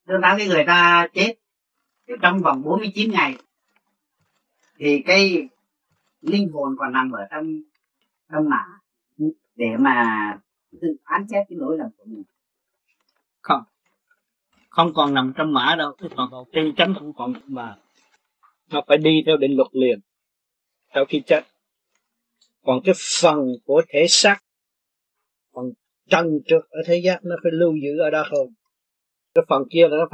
Tương đương cái người ta chết trong vòng 49 ngày thì cái linh hồn còn nằm ở trong mả để mà tự phán xét cái lỗi lầm của mình. Không còn nằm trong mã đâu, cái phần hồn chân chánh không còn mà nó phải đi theo định luật liền sau khi chết. Còn cái phần của thể xác, phần trần trượt ở thế gian nó phải lưu giữ ở đó thôi. Cái phần kia là nó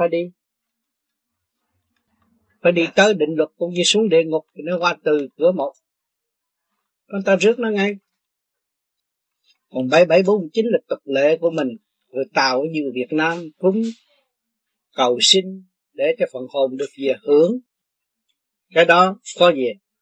phải đi tới định luật, cũng như xuống địa ngục thì nó qua từ cửa một, con ta rước nó ngay. Còn 7749 là tục lệ của mình, người Tàu như Việt Nam cúng cầu xin để cái phần hồn được về hưởng. Cái đó có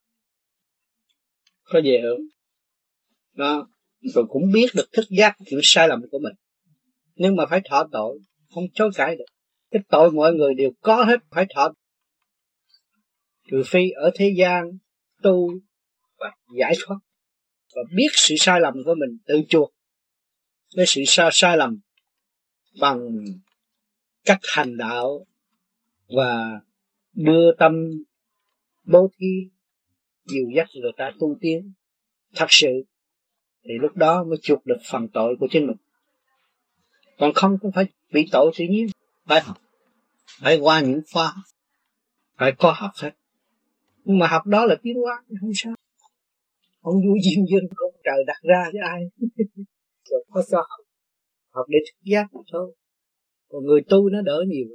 về hưởng đó. Rồi cũng biết được thức giác những sai lầm của mình, nhưng mà phải thọ tội, không chối cãi được. Cái tội mọi người đều có hết, phải thọ. Trừ phi ở thế gian tu và giải thoát và biết sự sai lầm của mình, tự chuộc với sự sai lầm bằng cách hành đạo và đưa tâm bố thí dìu dắt người ta tu tiến thật sự, thì lúc đó mới chuộc được phần tội của chính mình. Còn không cũng phải bị tội tự nhiên. Phải học, phải qua những khóa, phải có học hết. Nhưng mà học đó là tiến hóa, không sao. Không vui diêm dương của trời đặt ra cho ai. Rồi có sao học để thức giác thôi. Còn người tu nó đỡ nhiều.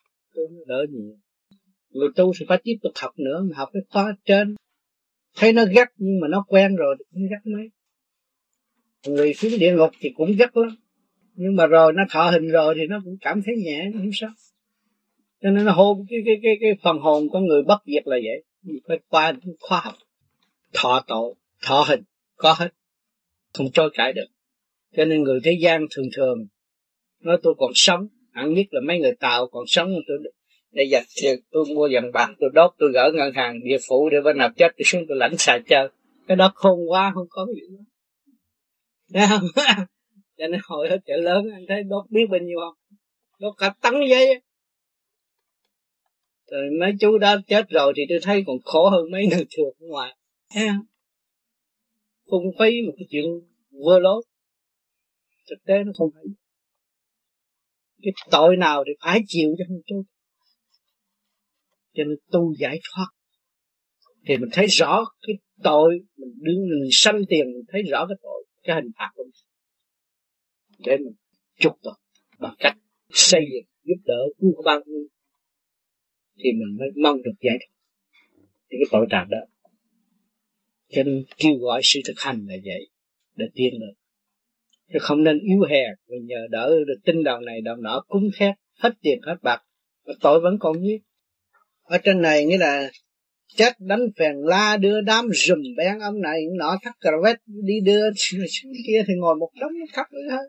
Người tu sẽ phải tiếp tục học nữa, mà học cái khóa trên. Thấy nó gắt nhưng mà nó quen rồi thì không gắt mấy. Người xuống địa ngục thì cũng gắt lắm, nhưng mà rồi nó thọ hình rồi thì nó cũng cảm thấy nhẹ, không sao. Cho nên nó hôn cái phần hồn của người bất diệt là vậy. Phải qua khoa học, thọ tội, thọ hình, có hết, không chối cãi được. Cho nên người thế gian thường nói tôi còn sống, hẳn nhất là mấy người Tàu còn sống, tôi để dành tôi mua vàng bạc, tôi đốt, tôi gỡ ngân hàng địa phủ để bên nào chết tôi xuống tôi lãnh xài chơi. Cái đó khôn quá, không có gì nữa. Thấy không? Cho nên hồi ở chợ lớn anh thấy đốt biết bao nhiêu không? Đốt cả tấn giấy. Rồi mấy chú đã chết rồi thì tôi thấy còn khổ hơn mấy người thường ở ngoài. Thấy không? Phung phí một cái chuyện vơ lốt. Thực tế nó không phải. Cái tội nào thì phải chịu cho không chú. Cho nên tu giải thoát thì mình thấy rõ cái tội, mình sanh tiền mình thấy rõ cái tội, cái hình phạt của mình, để mình trục tội bằng cách xây dựng giúp đỡ cứu ban thì mình mới mong được giải thoát thì cái tội trạng đó. Cho nên kêu gọi sự thực hành là vậy, để tiến được, chứ không nên yếu hèn vì nhờ đỡ được tin đạo này đạo nọ cúng khét hết tiền hết bạc mà tội vẫn còn nhiêu. Ở trên này nghĩa là chết đánh phèn la đưa đám rùm beng ông này nọ thắt cà vét đi đưa xuống kia thì ngồi một đống khắp nữa hết.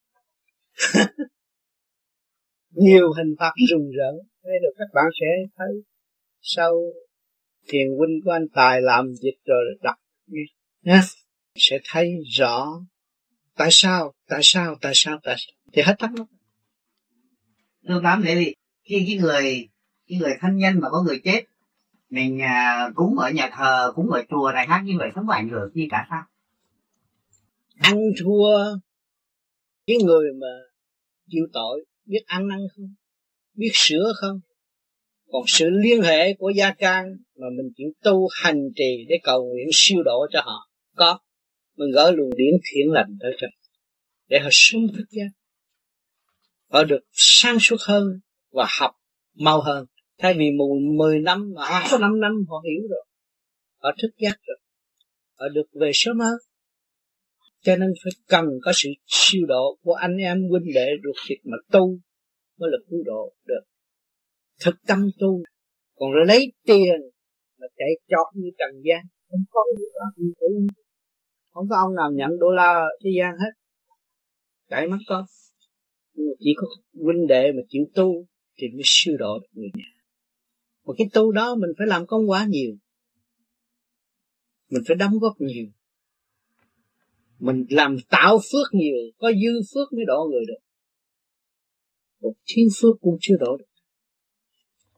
Nhiều hình phạt rùng rợn. Đây được các bạn sẽ thấy sau thiền huynh của anh Tài làm dịch rồi đọc nha, sẽ thấy rõ tại sao thì hết thắc mắc. Tôi cảm thấy khi cái người thân nhân mà có người chết mình cúng ở nhà thờ, cúng ở chùa này khác như vậy không có ảnh hưởng gì cả sao? Ăn thua cái người mà chịu tội biết ăn năn không, biết sửa không. Còn sự liên hệ của gia can mà mình chịu tu hành trì để cầu nguyện siêu độ cho họ có, mình gửi luồng điển thiện lành tới cho để họ sống thức giác, họ được sáng suốt hơn và học mau hơn. Thay vì 10 năm mà 5 năm họ hiểu rồi, họ thức giác rồi, họ được về sớm hơn. Cho nên phải cần có sự siêu độ của anh em huynh đệ ruột thịt mà tu mới là cứu độ được. Thực tâm tu, còn rồi lấy tiền mà chạy chọt như trần gian, không có gì đó, không có ông nào nhận đô la thế gian hết, chạy mất con. Chỉ có huynh đệ mà chịu tu thì mới siêu độ được người nhà. Một cái tu đó mình phải làm công quả nhiều, mình phải đóng góp nhiều, mình làm tạo phước nhiều, có dư phước mới độ người được. Một thiếu phước cũng chưa độ được.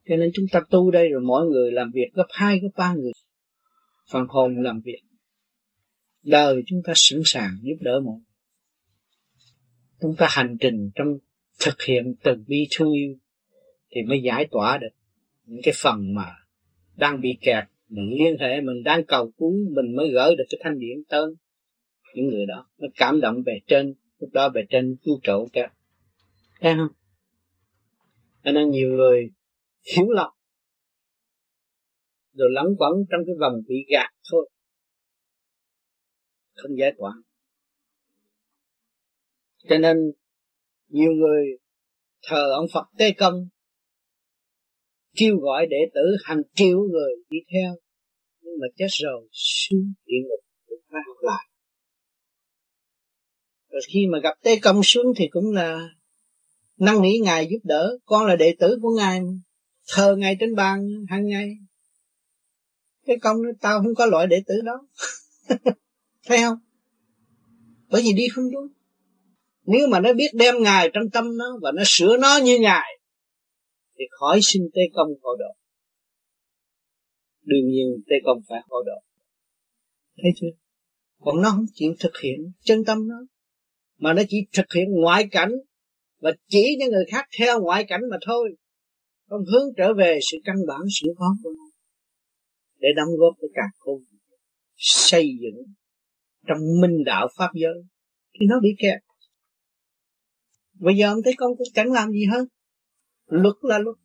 Cho nên chúng ta tu đây rồi mỗi người làm việc gấp 2, gấp 3 người. Phần hồn làm việc. Đời chúng ta sẵn sàng giúp đỡ mọi người. Chúng ta hành trình trong thực hiện từ bi thương yêu thì mới giải tỏa được những cái phần mà đang bị kẹt. Mình liên hệ, mình đang cầu cứu, mình mới gỡ được cái thanh điển tới những người đó. Nó cảm động về trên, lúc đó về trên cứu trụ kìa. Thấy không? Cho nên nhiều người hiểu lầm rồi lẫn quẩn trong cái vòng bị gạt thôi, không giải tỏa. Cho nên nhiều người thờ ông Phật Tế Công, kêu gọi đệ tử hàng triệu người đi theo, nhưng mà chết rồi xuống địa ngục cũng phải học lại. Rồi khi mà gặp Tế Công xuống thì cũng là năn nỉ Ngài giúp đỡ. Con là đệ tử của Ngài, thờ Ngài trên bàn hàng ngày. Tế Công nói tao không có loại đệ tử đó. Thấy không? Bởi vì đi không đúng. Nếu mà nó biết đem Ngài trong tâm nó và nó sửa nó như Ngài thì khỏi xin Tế Công hộ độ. Đương nhiên Tế Công phải hộ độ. Thấy chưa? Còn nó không chịu thực hiện chân tâm nó, mà nó chỉ thực hiện ngoại cảnh và chỉ cho người khác theo ngoại cảnh mà thôi, không hướng trở về sự căn bản sẵn có của nó để đóng góp với cả khôn xây dựng trong minh đạo pháp giới thì nó bị kẹt. Bây giờ ông Tế Công cũng chẳng làm gì hơn. Luật là luật.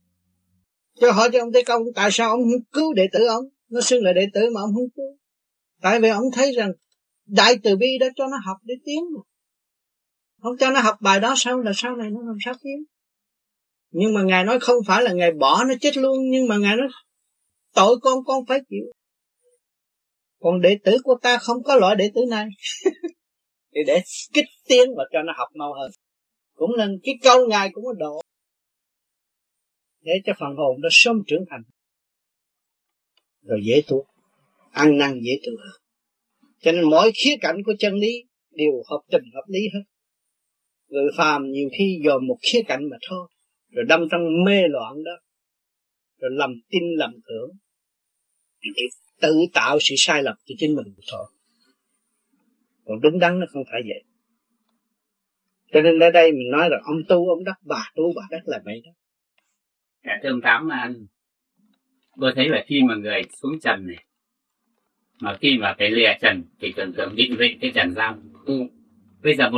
Cho hỏi cho ông Tế Công tại sao ông không cứu đệ tử ông, nó xưng là đệ tử mà ông không cứu. Tại vì ông thấy rằng đại từ bi đó cho nó học để tiến mà. Không cho nó học bài đó sau là sau này nó làm sao tiến. Nhưng mà Ngài nói không phải là Ngài bỏ nó chết luôn, nhưng mà Ngài nói tội con phải chịu. Còn đệ tử của ta không có loại đệ tử này. Thì để kích tiến và cho nó học mau hơn. Cũng là cái câu Ngài cũng có độ, để cho phần hồn nó sớm trưởng thành, rồi dễ tu, ăn năn dễ tu. Cho nên mỗi khía cạnh của chân lý đều hợp tình hợp lý hết. Người phàm nhiều khi dòm một khía cạnh mà thôi, rồi đâm trong mê loạn đó, rồi lầm tin lầm tưởng, thì tự tạo sự sai lầm cho chính mình thôi. Còn đúng đắn nó không phải vậy. Cho nên ở đây mình nói là ông tu ông đắc, bà tu bà đắc là vậy đó. Thưa ông Tám, tôi thấy là khi mà người xuống trần này, mà khi mà cái lìa trần thì tưởng tượng định vị cái trần gian. Bây giờ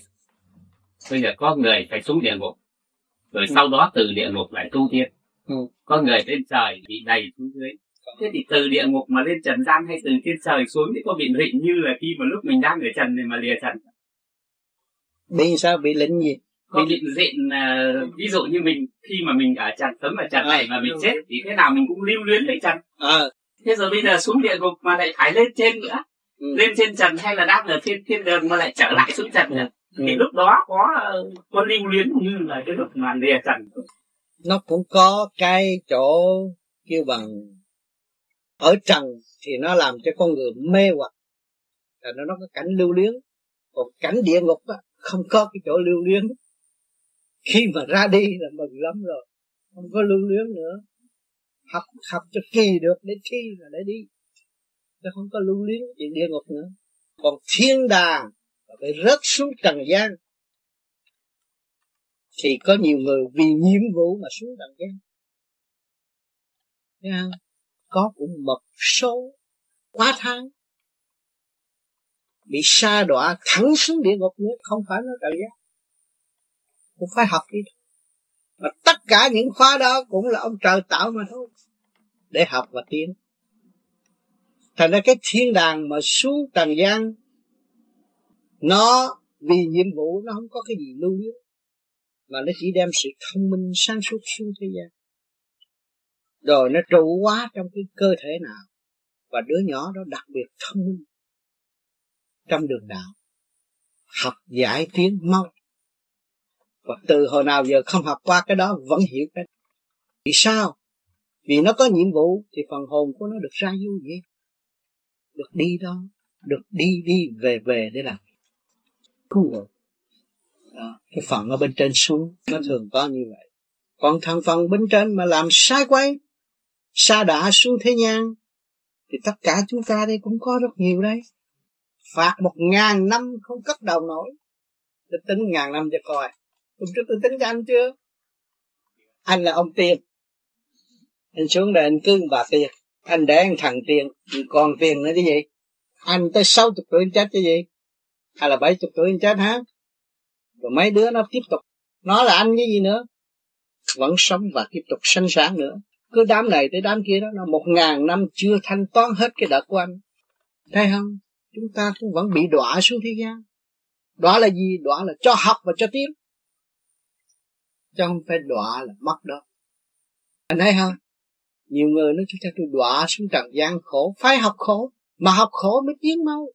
có người phải xuống địa ngục, rồi sau đó từ địa ngục lại tu tiên. Có người lên trời bị đầy xuống dưới. Thế thì từ địa ngục mà lên trần gian hay từ trên trời xuống thì có bị định như là khi mà lúc mình đang ở trần này mà lìa trần? Bị sao? Bị lĩnh gì? Có định diện, ví dụ như mình khi mà mình ở trần, sống ở trần này mà mình chết thì thế nào mình cũng lưu luyến lấy trần. Thế rồi bây giờ xuống địa ngục mà lại phải lên trên nữa, lên trên trần hay là đang ở thiên đường mà lại trở lại xuống trần nữa, thì lúc đó có lưu luyến như là cái lúc mà lìa trần. Nó cũng có cái chỗ kêu bằng ở trần thì nó làm cho con người mê hoặc, là nó có cảnh lưu luyến. Còn cảnh địa ngục á, không có cái chỗ lưu luyến. Khi mà ra đi là mừng lắm rồi, không có lưu luyến nữa. Học cho kỳ được để thi là để đi, chứ không có lưu luyến chuyện địa ngục nữa. Còn thiên đàng phải rớt xuống trần gian, thì có nhiều người vì nhiệm vụ mà xuống trần gian. Thấy không? Có cũng một số quá tháng bị sa đọa thẳng xuống địa ngục nữa, không phải nó trần gian. Cũng phải học đi. Mà tất cả những khóa đó cũng là ông trời tạo mà thôi, để học và tiến. Thành ra cái thiên đàng mà xuống trần gian, nó vì nhiệm vụ nó không có cái gì lưu luyến, mà nó chỉ đem sự thông minh sáng suốt xuống thế gian. Rồi nó trụ hóa trong cái cơ thể nào, và đứa nhỏ đó đặc biệt thông minh trong đường đạo, học giải tiến mau. Và từ hồi nào giờ không học qua cái đó vẫn hiểu cái. Vì sao? Vì nó có nhiệm vụ thì phần hồn của nó được ra vô vậy, được đi đó, được đi về để làm cứu hộ. Cái phần ở bên trên xuống nó thường có như vậy. Còn thằng phần bên trên mà làm sai quay, sa đọa xuống thế gian, thì tất cả chúng ta đây cũng có rất nhiều đấy. Phạt 1000 năm không cất đầu nổi. Tôi tính 1000 năm cho coi. Hôm trước tôi tính cho anh chưa? Anh là ông Tiền. Anh xuống đây anh cưới bà Tiền. Anh để anh thằng Tiền, còn Tiền nữa chứ gì? Anh tới 60 tuổi anh chết chứ gì? Hay là 70 tuổi anh chết hả? Rồi mấy đứa nó tiếp tục. Nó là anh cái gì nữa? Vẫn sống và tiếp tục sanh sản nữa. Cứ đám này tới đám kia đó, nó 1000 năm chưa thanh toán hết cái đợt của anh. Thấy không? Chúng ta cũng vẫn bị đọa xuống thế gian. Đọa là gì? Đọa là cho học và cho tiến, chứ không phải đọa là mất đó. Anh thấy không? Nhiều người nói chúng ta tôi đọa xuống trần gian khổ. Phải học khổ, mà học khổ mới tiến mau.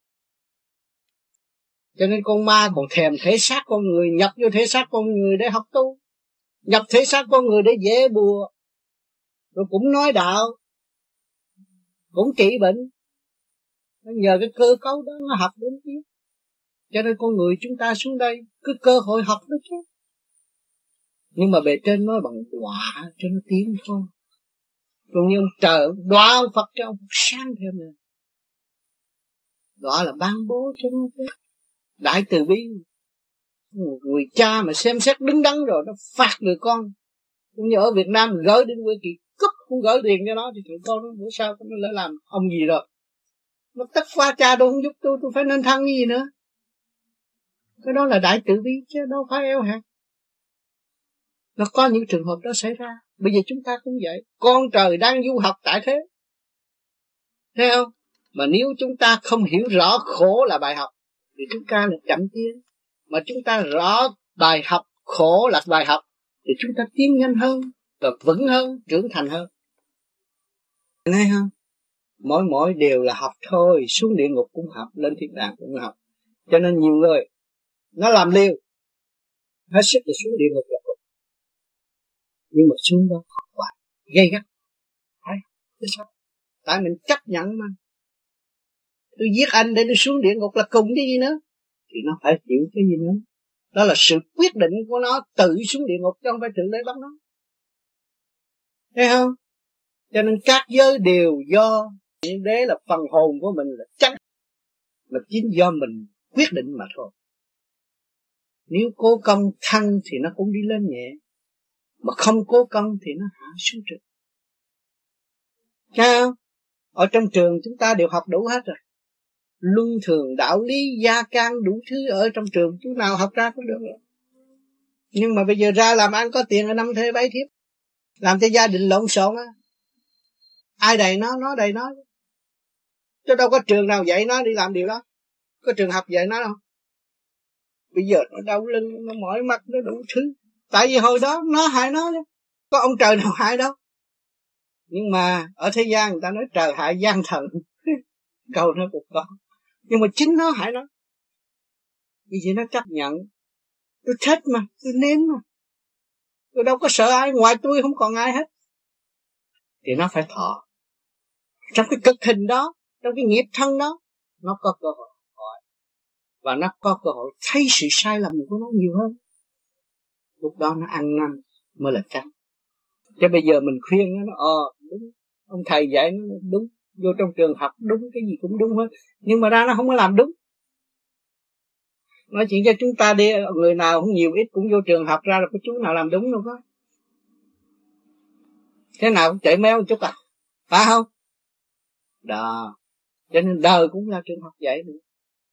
Cho nên con ma còn thèm thể xác con người, nhập vô thể xác con người để học tu, nhập thể xác con người để dễ bùa, rồi cũng nói đạo, cũng trị bệnh. Nó nhờ cái cơ cấu đó nó học đến chứ. Cho nên con người chúng ta xuống đây cứ cơ hội học đó chứ. Nhưng mà bề trên nói bằng đọa cho nó tiến thôi. Còn như ông trời đọa ông Phật cho ông sáng thêm nè. Đọa là ban bố cho nó chứ. Đại từ bi. Người cha mà xem xét đứng đắn rồi nó phạt người con. Cũng như ở Việt Nam gửi đến quê kỳ cúp không gửi tiền cho nó thì thằng con nó bữa sau nó lỡ làm ông gì rồi. Nó tất qua cha tôi không giúp tôi phải nên thân cái gì nữa. Cái đó là đại từ bi chứ đâu phải eo hẹp. Nó có những trường hợp đó xảy ra. Bây giờ chúng ta cũng vậy. Con trời đang du học tại thế. Thấy không? Mà nếu chúng ta không hiểu rõ khổ là bài học thì chúng ta là chậm tiến. Mà chúng ta rõ bài học khổ là bài học thì chúng ta tiến nhanh hơn, và vững hơn, trưởng thành hơn. Thấy không? Mỗi đều là học thôi. Xuống địa ngục cũng học, lên thiên đàng cũng học. Cho nên nhiều người nó làm liều hết sức để xuống địa ngục là cùng. Nhưng mà xuống đó học hoài gây gắt. Tại sao? Tại mình chấp nhận mà. Tôi giết anh để tôi xuống địa ngục là cùng cái gì nữa? Thì nó phải chịu cái gì nữa? Đó là sự quyết định của nó tự xuống địa ngục chứ không phải tự lấy bắt nó. Thấy không? Cho nên các giới đều do Thượng Đế là phần hồn của mình là chắc, mà chính do mình quyết định mà thôi. Nếu cố công thăng thì nó cũng đi lên nhẹ, mà không cố công thì nó hạ xuống trực. Thấy không? Ở trong trường chúng ta đều học đủ hết rồi. Luân thường, đạo lý, gia can, đủ thứ ở trong trường chúng nào học ra cũng được rồi. Nhưng mà bây giờ ra làm ăn có tiền ở 5 thê 7 thiếp, làm cho gia đình lộn xộn á. Ai đầy nó đầy nó. Chứ đâu có trường nào dạy nó đi làm điều đó. Có trường học dạy nó đâu. Bây giờ nó đau lưng, nó mỏi mắt, nó đủ thứ. Tại vì hồi đó nó hại nó. Có ông trời nào hại đâu. Nhưng mà ở thế gian người ta nói trời hại gian thần. Câu nó cũng có. Nhưng mà chính nó hại nó. Vì vậy nó chấp nhận. Tôi thích mà, tôi nếm mà. Tôi đâu có sợ ai, ngoài tôi không còn ai hết. Thì nó phải thọ. Trong cái cực hình đó, trong cái nghiệp thân đó, nó có cơ hội hỏi. Và nó có cơ hội thấy sự sai lầm của nó nhiều hơn. Lúc đó nó ăn năn mới là chắc. Chứ bây giờ mình khuyên nó đúng, ông thầy dạy nó đúng, vô trong trường học đúng, cái gì cũng đúng hết. Nhưng mà ra nó không có làm đúng. Nói chuyện cho chúng ta đi, người nào không nhiều ít cũng vô trường học ra là có chú nào làm đúng đâu có. Thế nào cũng chạy méo một chút à, phải không? Đó. Cho nên đời cũng là trường học vậy nữa.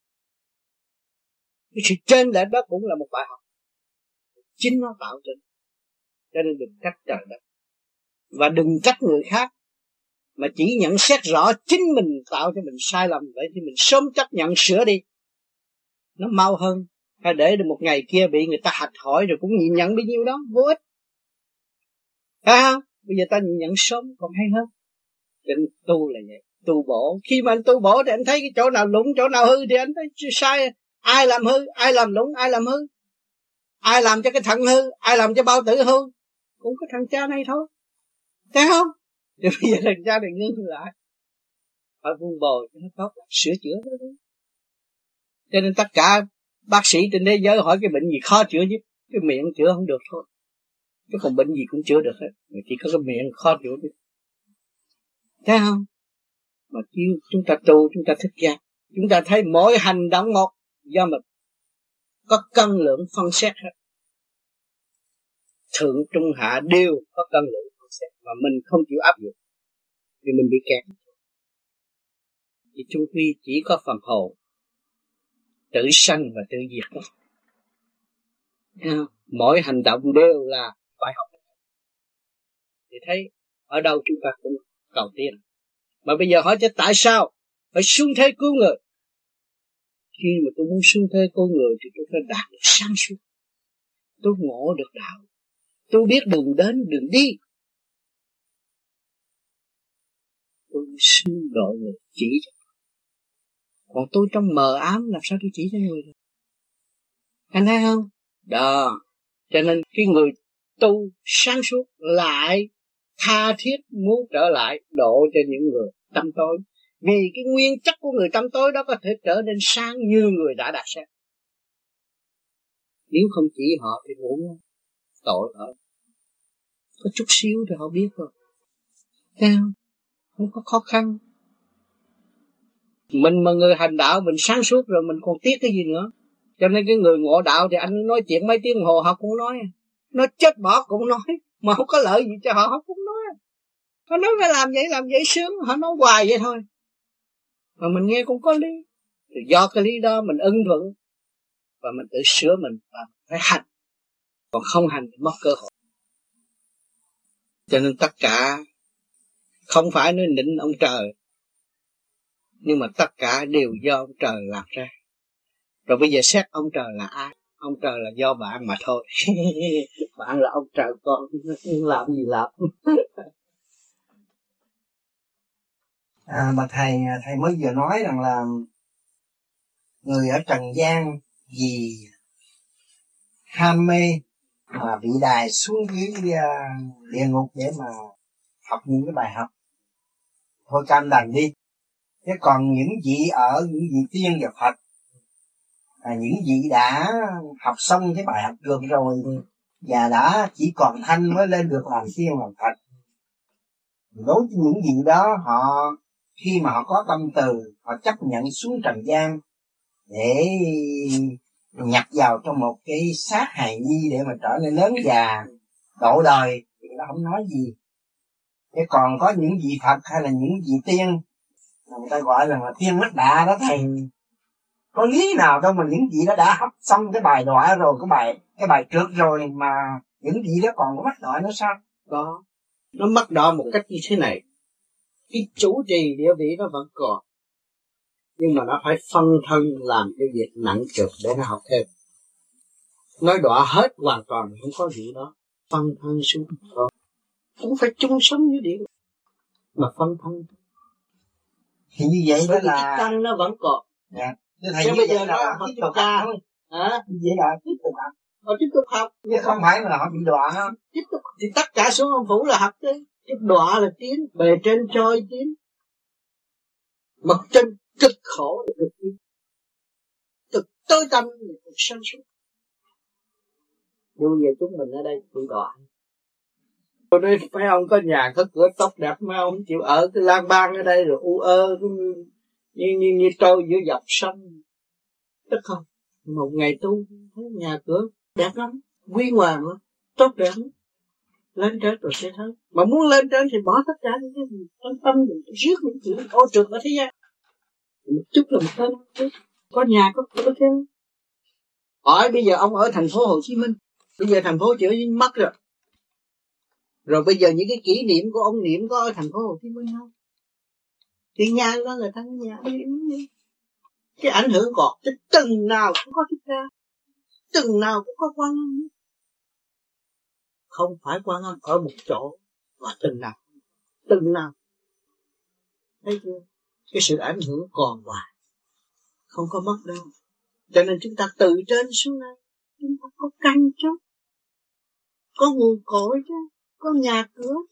Cái sự trên lệch đó cũng là một bài học. Chính nó tạo trên. Cho nên đừng trách trời đất. Và đừng trách người khác. Mà chỉ nhận xét rõ chính mình tạo cho mình sai lầm. Vậy thì mình sớm chấp nhận sửa đi. Nó mau hơn. Hay để được một ngày kia bị người ta hạch hỏi rồi cũng nhìn nhận bấy nhiêu đó. Vô ích. Phải không? Bây giờ ta nhìn nhận sớm còn hay hơn. Cho nên tu là vậy. Tu bổ. Khi mà anh tu bổ thì anh thấy cái chỗ nào lũng, chỗ nào hư thì anh thấy sai. Ai làm hư, ai làm lũng, ai làm hư. Ai làm cho cái thận hư, ai làm cho bao tử hư. Cũng có thằng cha này thôi. Thấy không? Thì bây giờ thằng cha này ngưng lại. Phải vun bồi cho nó tốt, sửa chữa đó. Cho nên tất cả bác sĩ trên thế giới hỏi cái bệnh gì khó chữa chứ. Cái miệng chữa không được thôi. chứ không bệnh gì cũng chữa được hết, chỉ có cái miệng khó chữa được, thấy không? Mà chúng ta tu, chúng ta thức giác, chúng ta thấy mỗi hành động một do mình có cân lượng phân xét hết, thượng trung hạ đều có cân lượng phân xét, mà mình không chịu áp dụng thì mình bị kẹt. Thì chung quy chỉ có phần hồn tự sanh và tự diệt đó. Mỗi hành động đều là bài học. Thì thấy ở đâu chúng ta cũng cầu tiến. Mà bây giờ hỏi cho tại sao phải xuống thế cứu người? Khi mà tôi muốn xuống thế cứu người thì tôi phải đạt được sáng suốt, tôi ngộ được đạo, tôi biết đường đến đường đi, tôi xin độ người chỉ cho. Còn tôi trong mờ ám làm sao tôi chỉ cho người được? Anh thấy không? Đó, cho nên cái người tu sáng suốt lại tha thiết muốn trở lại độ cho những người tâm tối, vì cái nguyên chất của người tâm tối đó có thể trở nên sáng như người đã đạt sáng. Nếu không chỉ họ thì muốn tội họ có chút xíu thì họ biết rồi, thấy không? Không có khó khăn. Mình mà người hành đạo mình sáng suốt rồi mình còn tiếc cái gì nữa. Cho nên cái người ngộ đạo thì anh nói chuyện mấy tiếng hồ họ cũng nói chết bỏ cũng nói, mà không có lợi gì cho họ cũng nói. Họ nói phải làm vậy sướng, họ nói hoài vậy thôi. Mà mình nghe cũng có lý. Thì do cái lý đó mình ưng thuận và mình tự sửa mình và phải hành. Còn không hành thì mất cơ hội. Cho nên tất cả không phải nói nịnh ông trời, nhưng mà tất cả đều do ông trời làm ra. Rồi bây giờ xét ông trời là ai? Ông trời là do bạn mà thôi. Bạn là ông trời con, làm gì làm. Mà thầy mới vừa nói rằng là người ở trần gian vì ham mê mà bị đày xuống dưới địa ngục để mà học những cái bài học. Thôi cam đành đi. Thế còn những vị ở những vị tiên và Phật, những vị đã học xong cái bài học được rồi và đã chỉ còn thanh mới lên được làm tiên làm Phật. Đối với những vị đó, họ khi mà họ có tâm từ, họ chấp nhận xuống trần gian để nhập vào trong một cái xác hài nhi để mà trở nên lớn già độ đời thì nó không nói gì. Thế còn có những vị Phật hay là những vị tiên, người ta gọi là tiên mất đà đó thầy, có lý nào đâu mà những vị đó đã học xong cái bài đọa rồi, cái bài trượt rồi mà những vị đó còn có mất đọa nữa sao? Đó, nó mất đọa một cách như thế này. Cái chủ trì địa vị nó vẫn còn, nhưng mà nó phải phân thân làm cái việc nặng trược để nó học thêm. Nói đọa hết hoàn toàn không có gì đó. Phân thân xuống thôi, cũng phải chung sống với địa mà phân thân. Thì như vậy đó là cái căn nó vẫn còn. Dạ. Thầy bây giờ là tiếp tục học thôi. Vậy là tiếp tục học. Họ tiếp tục học. Chứ không phải là họ bị đọa không? Tiếp tục thì tất cả xuống ông phủ là học đấy. Chứ đọa là tiến, bề trên trôi tiến. Mặt trên cực khổ là cực tiến. Cực tối tâm là cực sáng suốt. Nhưng giờ chúng mình ở đây bị đọa. Tôi nói phải ông có nhà có cửa tốt đẹp mà ông không chịu ở cái lang bang ở đây rồi u ơ như trôi giữa dòng sông. Tức không? Một ngày tu thấy nhà cửa đẹp lắm, quy hoàng lắm, tốt đẹp lắm. Lên trên rồi sẽ thấy. Mà muốn lên trên thì bỏ tất cả những cái gì tâm mình riết những chuyện ô trượt ở thế gian. Một chút là một tên có nhà có cửa chứ. Hỏi bây giờ ông ở thành phố Hồ Chí Minh, bây giờ thành phố Hồ Chí Minh mất rồi. Rồi bây giờ những cái kỷ niệm của ông niệm có ở thành phố Hồ Chí Minh không? Thì nhà đó người ta nhà đi. Cái ảnh hưởng còn từng nào cũng có thích ra, từng nào cũng có Quan Âm. Không phải Quan Âm ở một chỗ, mà từng nào. Thấy chưa? Cái sự ảnh hưởng còn hoài, không có mất đâu. Cho nên chúng ta từ trên xuống đây, chúng ta có căn chứ, có nguồn cội chứ, có nhà cửa chứ.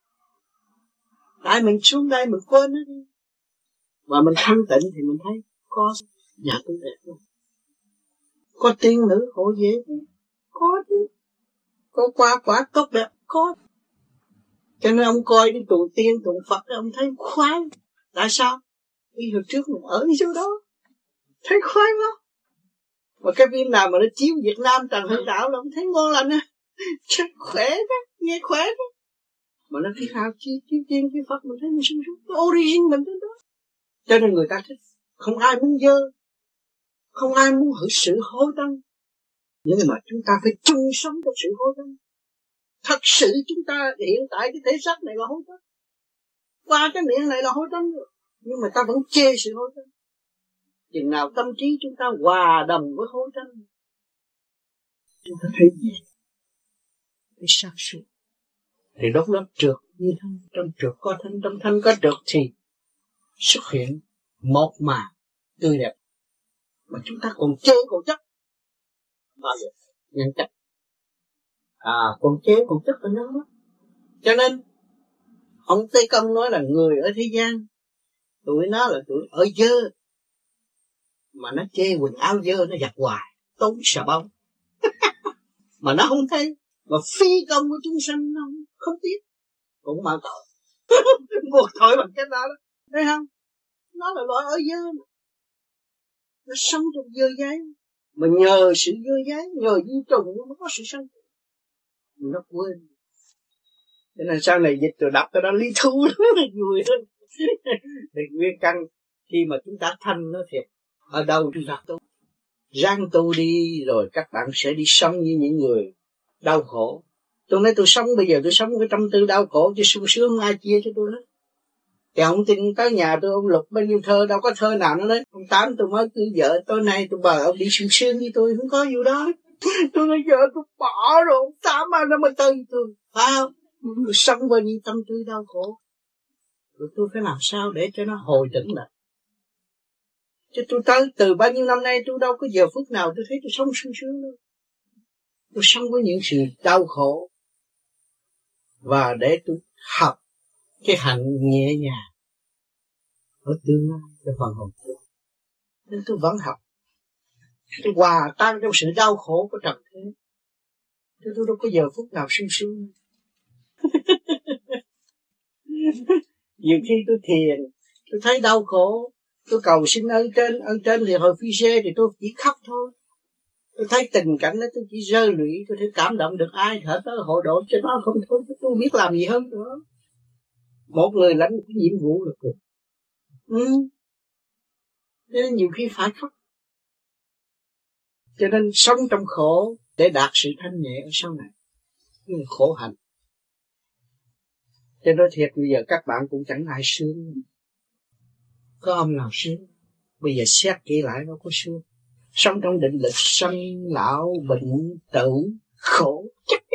Tại mình xuống đây mình quên nó đi, và mình thanh tịnh thì mình thấy có nhà cửa đẹp không? Có tiên nữ hộ vệ chứ, có chứ, có quả tốt đẹp, có. Cho nên ông coi đi tụng tiên, tụng Phật, ông thấy khoái. Tại sao? Vì hồi trước mình ở chỗ đó, thấy khoái lắm. Mà cái phim nào mà nó chiếu Việt Nam Trần Hưng Đạo là ông thấy ngon lành á. Chắc khỏe đó, nghe khỏe đó. Mà nó khi nào chiếu tiên, chiếu Phật, mình thấy mình sung sướng. Origin mình tới đó. Cho nên người ta thích. Không ai muốn dơ, không ai muốn sự hối tâm. Nhưng mà chúng ta phải chung sống trong sự hối tâm. Thật sự chúng ta hiện tại cái thể xác này là hối tâm. Qua cái miệng này là hối tâm rồi. Nhưng mà ta vẫn chê sự hối tâm. Chừng nào tâm trí chúng ta hòa đồng với hối tâm, chúng ta thấy gì? Thấy sáng suốt. Thì lúc đó trượt như thanh, trong trượt có thanh, trong thanh có trượt thì xuất hiện một màn tươi đẹp. Mà chúng ta còn chê còn chấp. Bao giờ? Nhân chấp. Còn chê còn chấp ở nó. Cho nên ông Tây Công nói là người ở thế gian, tụi nó là tụi ở dơ, mà nó chê quần áo dơ nó giặt hoài, tốn xà bông. Mà nó không thấy, mà phi công của chúng sanh nó không tiếc, cũng mang tội. Buộc tội bằng cái đó, thấy không? Nó là loại ở dơ mà. Nó sống trong dơ giấy, mà nhờ sự dơ giấy, nhờ vi trùng nó có sự sống. Nó quên. Cho nên sau này dịch rồi đọc cái đó lý thú nó vui hơn. Thì nguyên căn khi mà chúng ta thanh nó thiệt, ở đâu chúng ta tu, ráng tu đi rồi các bạn sẽ đi sống như những người đau khổ. Tôi nói tôi sống bây giờ tôi sống với tâm tư đau khổ chứ sung sướng ai chia cho tôi hết. Thì ông tin tới nhà tôi, ông lục bao nhiêu thơ, đâu có thơ nào nó nói ông Tám tôi mới cưới vợ, tối nay tôi bảo ông đi sung sướng với tôi, không có vụ đó. Tôi nói vợ tôi bỏ rồi, ông Tám nó mới tới tôi, phải không? Sống với những tâm tư đau khổ, rồi tôi phải làm sao để cho nó hồi tỉnh lại. Chứ tôi tới từ bao nhiêu năm nay tôi đâu có giờ phút nào tôi thấy tôi sống sung sướng đâu. Tôi sống với những sự đau khổ, và để tôi học cái hạnh nhẹ nhàng ở tương lai cho phần hồn tôi. Nên tôi vẫn học, tôi hòa tan trong sự đau khổ của trần thế. Tôi đâu có giờ phút nào sung sướng. Nhiều khi tôi thiền, tôi thấy đau khổ, tôi cầu xin ơn trên thì hồi phi xe thì tôi chỉ khóc thôi. Tôi thấy tình cảnh đó tôi chỉ rơi lụy, tôi thấy cảm động được ai thở tới hộ độ cho nó không thôi, tôi biết làm gì hơn nữa. Một người lãnh một cái nhiệm vụ là được. Nên nhiều khi phải khóc. Cho nên sống trong khổ để đạt sự thanh nhẹ ở sau này. Nhưng khổ hạnh. Cho nên thiệt bây giờ các bạn cũng chẳng ai sướng. Có ông nào sướng. Bây giờ xét kỹ lại nó có sướng. Sống trong định lực sanh lão bệnh tử khổ chắc